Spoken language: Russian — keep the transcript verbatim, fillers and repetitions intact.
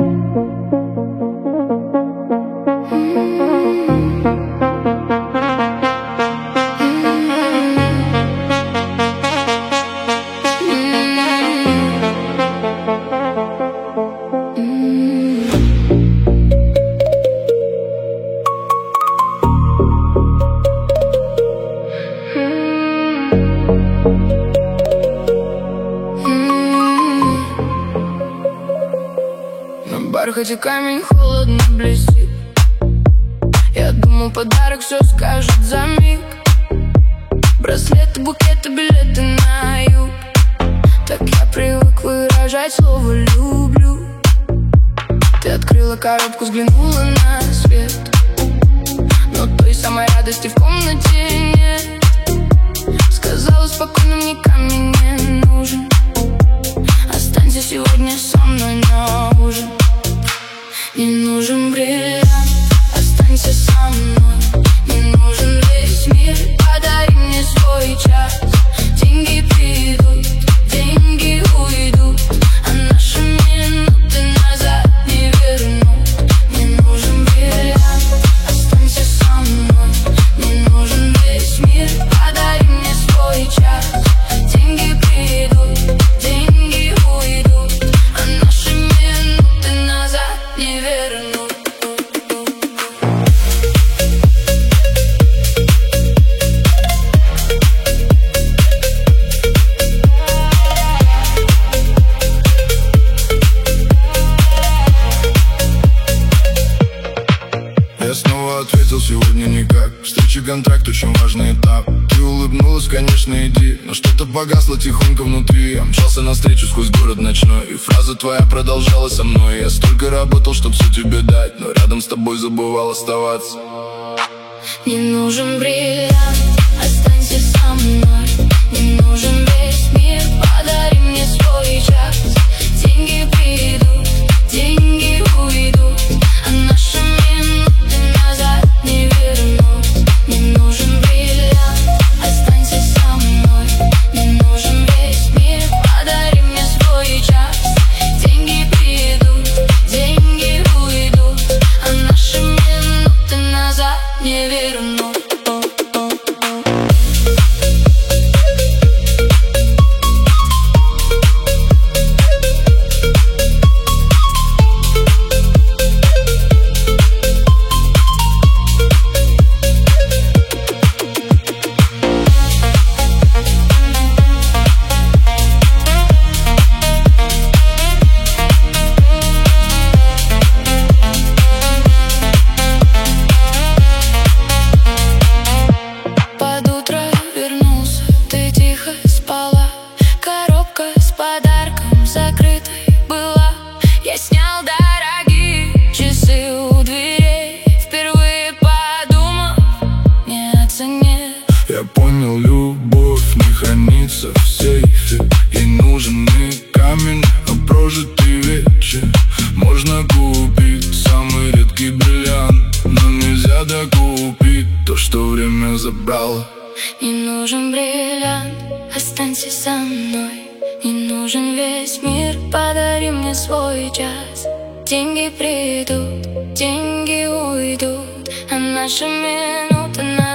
Бархате камень холодно блестит. Я думал, подарок все скажет за миг. Браслеты, букеты, билеты на юг. Так я привык выражать слово «люблю». Ты открыла коробку, взглянула на свет, но той самой радости в комнате нет. Сказала спокойно, мне камень не нужен. Останься сегодня со мной на ужин. Не нужен бриллиант, останься со мной. Не нужен весь мир, подари мне свой час. Деньги придут, деньги уйдут, а наши минуты назад не вернут. Не нужен бриллиант, останься со мной. Не нужен весь мир, подари мне свой час. Деньги придут, деньги уйдут, а наши минуты назад не вернут. Я снова ответил сегодня никак. Встреча, контракт, очень важный этап. Ты улыбнулась, конечно, иди, но что-то погасло тихонько внутри. Я мчался навстречу сквозь город ночной, и фраза твоя продолжала со мной. Я столько работал, чтоб все тебе дать, но рядом с тобой забывал оставаться. Не нужен бриллиант, останься со мной. Не нужен весь мир, подари мне свой час. Деньги придут, деньги уйдут, а наши минуты назад не вернут. Не нужен бриллиант, останься со мной. Не нужен весь мир, подари мне свой час. Деньги придут, деньги уйдут, а наши минуты назад не вернут. Я понял, любовь не хранится в сейфе. Ей нужен не камень, а прожитый вечер. Можно купить самый редкий бриллиант, но нельзя докупить то, что время забрало. Не нужен бриллиант, останься со мной. Не нужен весь мир, подари мне свой час. Деньги придут, деньги уйдут, а наши минуты на